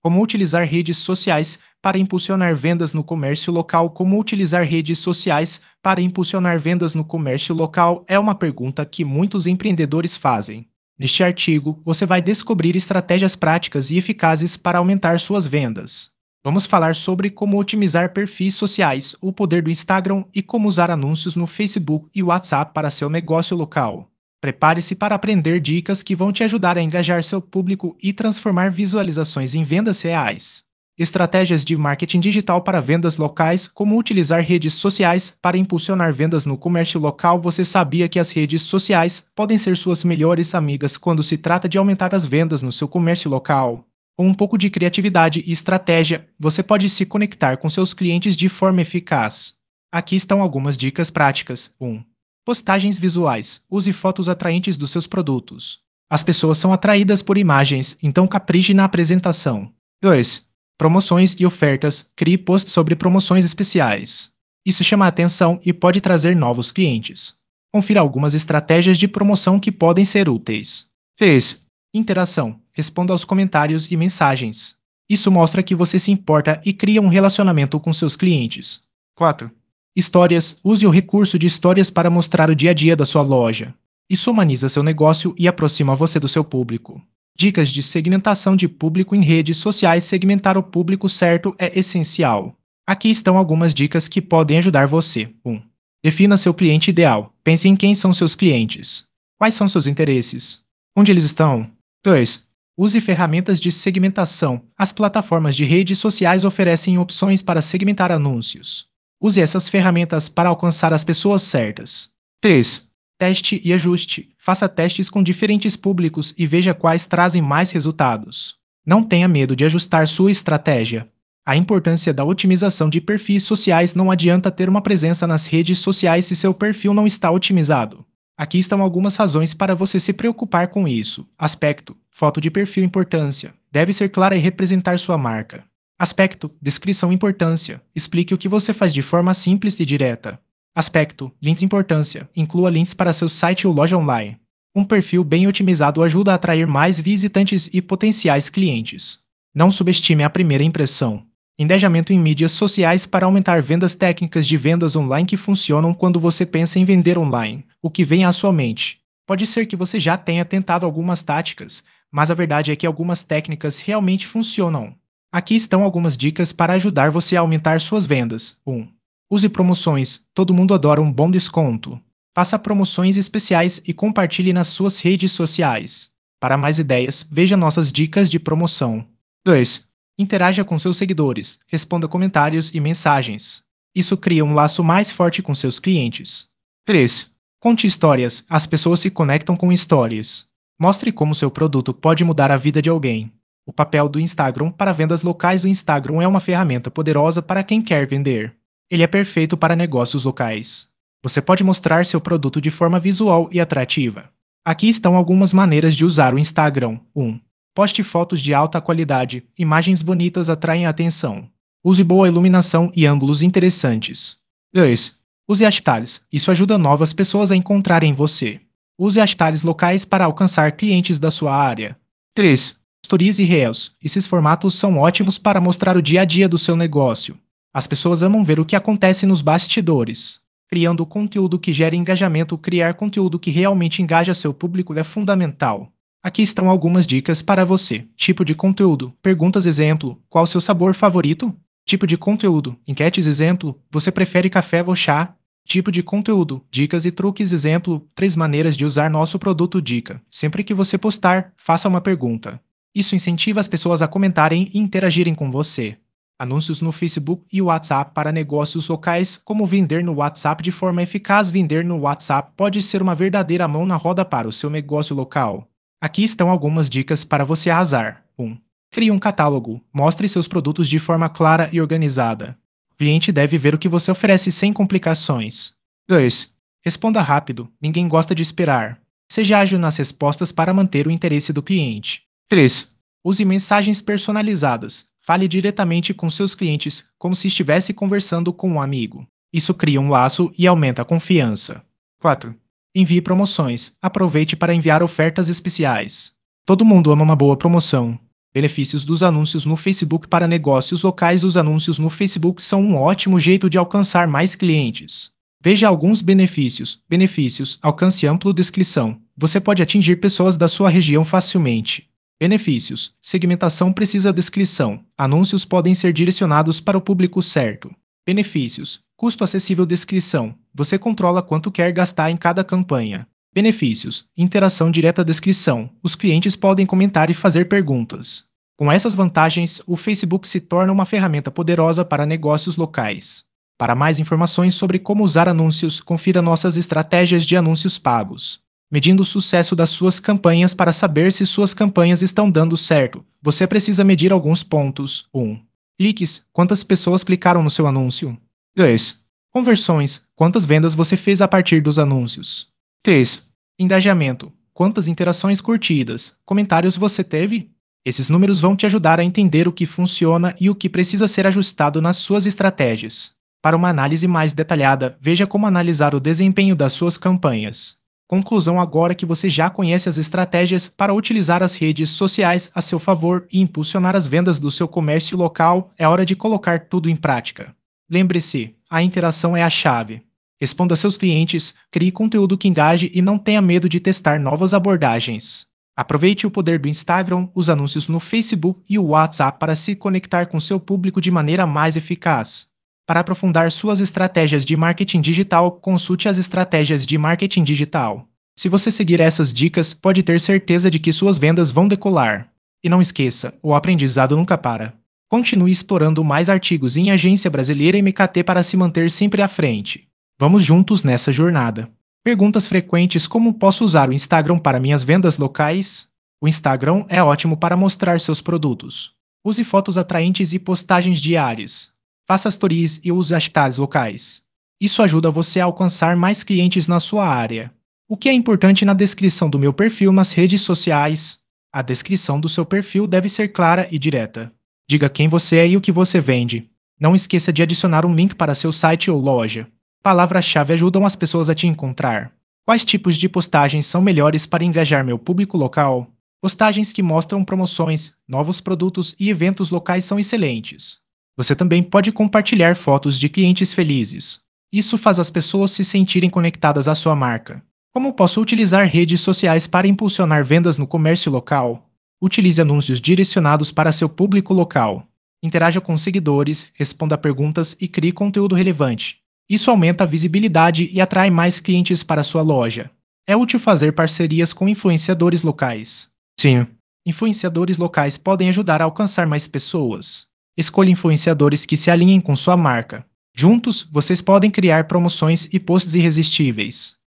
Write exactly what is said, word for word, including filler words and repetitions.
Como utilizar redes sociais para impulsionar vendas no comércio local? Como utilizar redes sociais para impulsionar vendas no comércio local é uma pergunta que muitos empreendedores fazem. Neste artigo, você vai descobrir estratégias práticas e eficazes para aumentar suas vendas. Vamos falar sobre como otimizar perfis sociais, o poder do Instagram e como usar anúncios no Facebook e WhatsApp para seu negócio local. Prepare-se para aprender dicas que vão te ajudar a engajar seu público e transformar visualizações em vendas reais. Estratégias de marketing digital para vendas locais, como utilizar redes sociais para impulsionar vendas no comércio local. Você sabia que as redes sociais podem ser suas melhores amigas quando se trata de aumentar as vendas no seu comércio local? Com um pouco de criatividade e estratégia, você pode se conectar com seus clientes de forma eficaz. Aqui estão algumas dicas práticas. um. Postagens visuais. Use fotos atraentes dos seus produtos. As pessoas são atraídas por imagens, então capriche na apresentação. dois. Promoções e ofertas. Crie posts sobre promoções especiais. Isso chama a atenção e pode trazer novos clientes. Confira algumas estratégias de promoção que podem ser úteis. três. Interação. Responda aos comentários e mensagens. Isso mostra que você se importa e cria um relacionamento com seus clientes. quatro. Histórias. Use o recurso de histórias para mostrar o dia a dia da sua loja. Isso humaniza seu negócio e aproxima você do seu público. Dicas de segmentação de público em redes sociais. Segmentar o público certo é essencial. Aqui estão algumas dicas que podem ajudar você. um. Defina seu cliente ideal. Pense em quem são seus clientes. Quais são seus interesses? Onde eles estão? dois. Use ferramentas de segmentação. As plataformas de redes sociais oferecem opções para segmentar anúncios. Use essas ferramentas para alcançar as pessoas certas. três. Teste e ajuste. Faça testes com diferentes públicos e veja quais trazem mais resultados. Não tenha medo de ajustar sua estratégia. A importância da otimização de perfis sociais. Não adianta ter uma presença nas redes sociais se seu perfil não está otimizado. Aqui estão algumas razões para você se preocupar com isso. Aspecto. Foto de perfil. Importância. Deve ser clara e representar sua marca. Aspecto. Descrição. Importância. Explique o que você faz de forma simples e direta. Aspecto. Links. Importância. Inclua links para seu site ou loja online. Um perfil bem otimizado ajuda a atrair mais visitantes e potenciais clientes. Não subestime a primeira impressão. Engajamento em mídias sociais para aumentar vendas. Técnicas de vendas online que funcionam quando você pensa em vender online. O que vem à sua mente? Pode ser que você já tenha tentado algumas táticas, mas a verdade é que algumas técnicas realmente funcionam. Aqui estão algumas dicas para ajudar você a aumentar suas vendas. um. Use promoções. Todo mundo adora um bom desconto. Faça promoções especiais e compartilhe nas suas redes sociais. Para mais ideias, veja nossas dicas de promoção. dois. Interaja com seus seguidores. Responda comentários e mensagens. Isso cria um laço mais forte com seus clientes. três. Conte histórias. As pessoas se conectam com histórias. Mostre como seu produto pode mudar a vida de alguém. O papel do Instagram para vendas locais. O Instagram é uma ferramenta poderosa para quem quer vender. Ele é perfeito para negócios locais. Você pode mostrar seu produto de forma visual e atrativa. Aqui estão algumas maneiras de usar o Instagram. um. Poste fotos de alta qualidade. Imagens bonitas atraem a atenção. Use boa iluminação e ângulos interessantes. dois. Use hashtags. Isso ajuda novas pessoas a encontrarem você. Use hashtags locais para alcançar clientes da sua área. três. Stories e Reels. Esses formatos são ótimos para mostrar o dia a dia do seu negócio. As pessoas amam ver o que acontece nos bastidores. Criando conteúdo que gere engajamento. Criar conteúdo que realmente engaja seu público é fundamental. Aqui estão algumas dicas para você. Tipo de conteúdo. Perguntas. Exemplo. Qual o seu sabor favorito? Tipo de conteúdo. Enquetes. Exemplo. Você prefere café ou chá? Tipo de conteúdo. Dicas e truques. Exemplo. Três maneiras de usar nosso produto. Dica. Sempre que você postar, faça uma pergunta. Isso incentiva as pessoas a comentarem e interagirem com você. Anúncios no Facebook e WhatsApp para negócios locais. Como vender no WhatsApp de forma eficaz. Vender no WhatsApp pode ser uma verdadeira mão na roda para o seu negócio local. Aqui estão algumas dicas para você arrasar. um. Crie um catálogo. Mostre seus produtos de forma clara e organizada. O cliente deve ver o que você oferece sem complicações. dois. Responda rápido. Ninguém gosta de esperar. Seja ágil nas respostas para manter o interesse do cliente. três. Use mensagens personalizadas. Fale diretamente com seus clientes, como se estivesse conversando com um amigo. Isso cria um laço e aumenta a confiança. quatro. Envie promoções. Aproveite para enviar ofertas especiais. Todo mundo ama uma boa promoção. Benefícios dos anúncios no Facebook para negócios locais. Os anúncios no Facebook são um ótimo jeito de alcançar mais clientes. Veja alguns benefícios. Benefícios: alcance amplo. Descrição: você pode atingir pessoas da sua região facilmente. Benefícios: segmentação precisa. Descrição: anúncios podem ser direcionados para o público certo. Benefícios: custo acessível. Descrição: você controla quanto quer gastar em cada campanha. Benefícios: interação direta. Descrição: os clientes podem comentar e fazer perguntas. Com essas vantagens, o Facebook se torna uma ferramenta poderosa para negócios locais. Para mais informações sobre como usar anúncios, confira nossas estratégias de anúncios pagos. Medindo o sucesso das suas campanhas. Para saber se suas campanhas estão dando certo, você precisa medir alguns pontos. um. Cliques: quantas pessoas clicaram no seu anúncio? dois. Conversões: quantas vendas você fez a partir dos anúncios? três. Engajamento: quantas interações, curtidas, comentários você teve? Esses números vão te ajudar a entender o que funciona e o que precisa ser ajustado nas suas estratégias. Para uma análise mais detalhada, veja como analisar o desempenho das suas campanhas. Conclusão: agora que você já conhece as estratégias para utilizar as redes sociais a seu favor e impulsionar as vendas do seu comércio local, é hora de colocar tudo em prática. Lembre-se, a interação é a chave. Responda a seus clientes, crie conteúdo que engaje e não tenha medo de testar novas abordagens. Aproveite o poder do Instagram, os anúncios no Facebook e o WhatsApp para se conectar com seu público de maneira mais eficaz. Para aprofundar suas estratégias de marketing digital, consulte as estratégias de marketing digital. Se você seguir essas dicas, pode ter certeza de que suas vendas vão decolar. E não esqueça, o aprendizado nunca para. Continue explorando mais artigos em Agência Brasileira M K T para se manter sempre à frente. Vamos juntos nessa jornada. Perguntas frequentes: como posso usar o Instagram para minhas vendas locais? O Instagram é ótimo para mostrar seus produtos. Use fotos atraentes e postagens diárias. Faça stories e use hashtags locais. Isso ajuda você a alcançar mais clientes na sua área. O que é importante na descrição do meu perfil nas redes sociais? A descrição do seu perfil deve ser clara e direta. Diga quem você é e o que você vende. Não esqueça de adicionar um link para seu site ou loja. Palavras-chave ajudam as pessoas a te encontrar. Quais tipos de postagens são melhores para engajar meu público local? Postagens que mostram promoções, novos produtos e eventos locais são excelentes. Você também pode compartilhar fotos de clientes felizes. Isso faz as pessoas se sentirem conectadas à sua marca. Como posso utilizar redes sociais para impulsionar vendas no comércio local? Utilize anúncios direcionados para seu público local. Interaja com seguidores, responda perguntas e crie conteúdo relevante. Isso aumenta a visibilidade e atrai mais clientes para sua loja. É útil fazer parcerias com influenciadores locais. Sim, influenciadores locais podem ajudar a alcançar mais pessoas. Escolha influenciadores que se alinhem com sua marca. Juntos, vocês podem criar promoções e posts irresistíveis.